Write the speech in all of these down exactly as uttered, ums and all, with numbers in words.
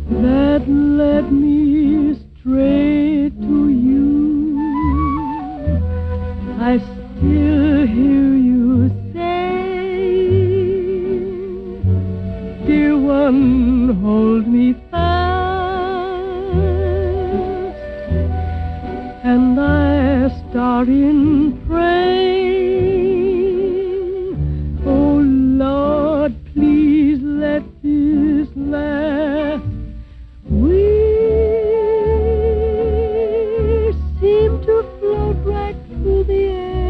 that led me straight to you. I still hear you say, dear one, hold me fast, and I start in praying, oh Lord, please let this last. We seem to float right through the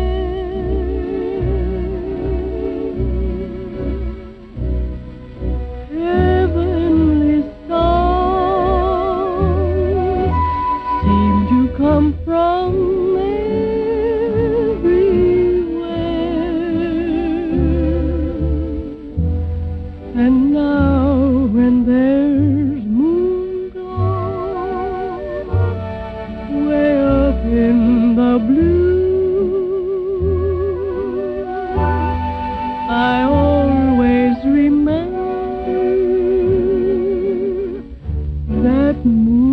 air. Heavenly songs seem to come from everywhere. And now when there's moon glow way up in the blue, I always remember that moon.